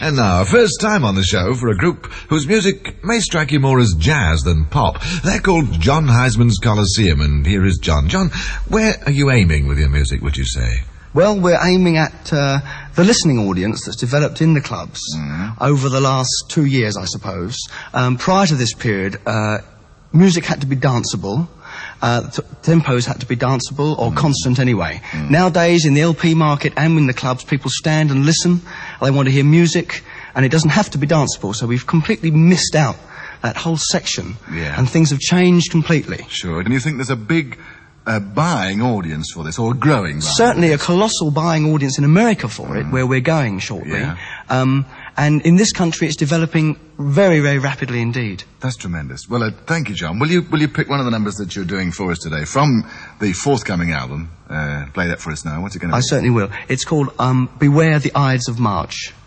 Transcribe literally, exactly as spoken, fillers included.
And now, first time on the show for a group whose music may strike you more as jazz than pop. They're called John Huysman's Colosseum, and here is John. John, where are you aiming with your music, would you say? Well, we're aiming at uh, the listening audience that's developed in the clubs mm-hmm. over the last two years, I suppose. Um, prior to this period, uh, music had to be danceable. Uh, t- tempos had to be danceable or mm. constant anyway. Mm. Nowadays, in the L P market and in the clubs, people stand and listen. They want to hear music, and it doesn't have to be danceable. So we've completely missed out that whole section, yeah. and things have changed completely. Sure. And you think there's a big uh, buying audience for this, or a growing buying Certainly audience? A colossal buying audience in America for mm. it, where we're going shortly. Yeah. Um, and in this country, it's developing very, very rapidly indeed. That's tremendous. Well, uh, thank you, John. Will you will you pick one of the numbers that you're doing for us today from the forthcoming album? Uh, play that for us now. What's it going to be? I certainly will. It's called um, Beware the Ides of March.